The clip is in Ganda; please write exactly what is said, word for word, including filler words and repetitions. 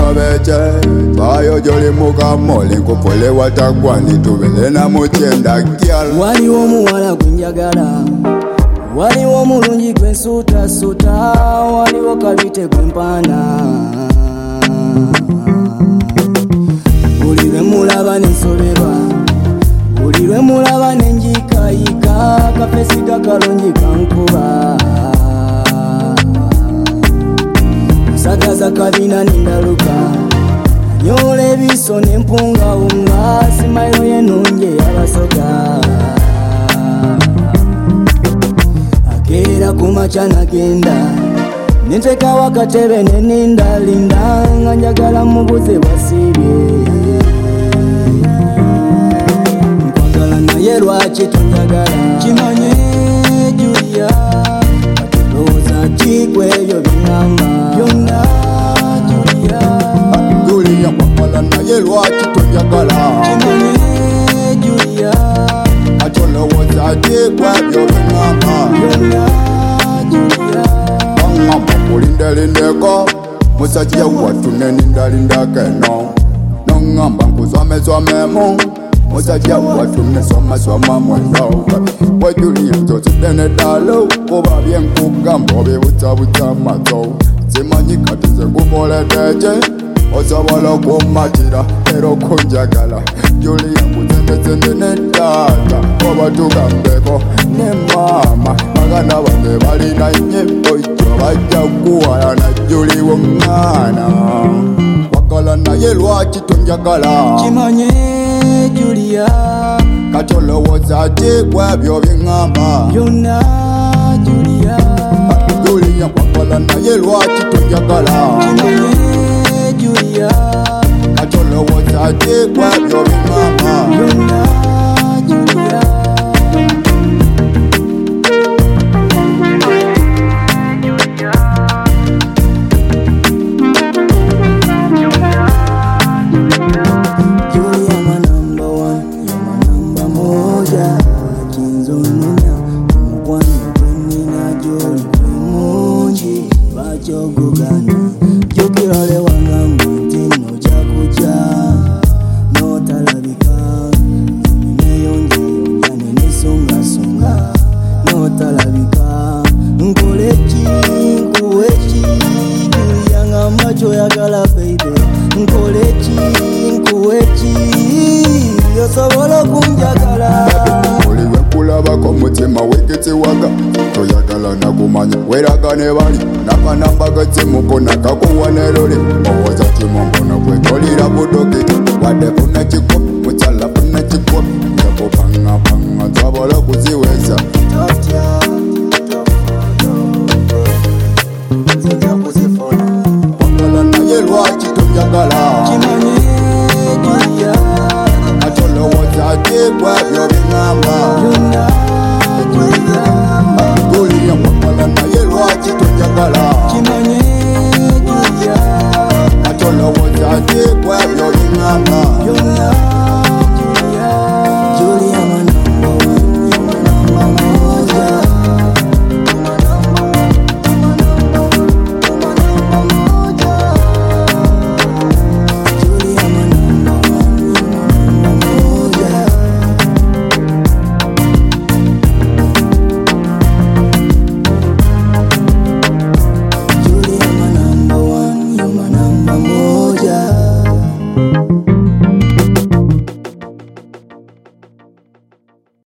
beche bayo joli muka moli nkupole watagwani tubelena muchenda gyal. Waliwo muwala gwenjagala, waliwo mulungi gwensuuta suuta, waliwo kabite gwempana. Buli lwe mulaba nensoberwa, buli lwe mulaba nenjikayika, kafesiga kalungi kankuba. Musagaza kabina nindaluka, nyola ebiso nempungawunga, simayo yenungi yabasoga. Akera kumaca nagenda, nenteka wakatebe nenindalinda, nga njagala mubuze bwasibye. Nkwagala naye lwaki tonjagala, kimanye Julia, katolooza kikweyo bingamba byonna Julia. Julia nkwagala naye lwaki tonjagala, kimanye Julia, katolooza kikwebyo bingamba byonna Julia. Bangamba kulindelindeko musajja wattu nenindalindako eno, nongamba nkuzwamezwamemu musajja wattu nesomasoma mweno. Bwe Julia nzozidde neddalo kuba byenkugamba obibuzabuza amazo, simanyi kati nze nkukoledeki osobola okumatira era okunjagala. Julia nkuzendezende neddaata oba tugambeko ne maama, baganda bange balina nyimbo jo bajja kuwalana Julia w'omwana. Wagala naye lwaki tonjagala, kimanye Julia, kati olowooza ki kwebyo bingamba byonna Julia. Julia wagala naye lwaki tonjagala, kimanye Julia, kati olowooza ki kwebyo bingamba byonna Julia. Julia my number one, you're my number moja. Kinzonunya mukwano gwenina joli gwemungi bajogogana. Jukirole wanga mutino jakuja notalabika, neyonja yonja nenesungasonga notalabika. Nkoleki nkuweki Julia ngamba kyoyagala baby, nkoleki nkuweki osobola okunjagala. Oli we nkulabako mutima wekitiwaga, toyagala nakumanya weraga ne bali nakanamba gatsimuko nakakuwa neroli. Owooza kimombono kwetolira budoki wadde funakiko mukyala funakiko, nze kupangapanga nsobola okuziweza.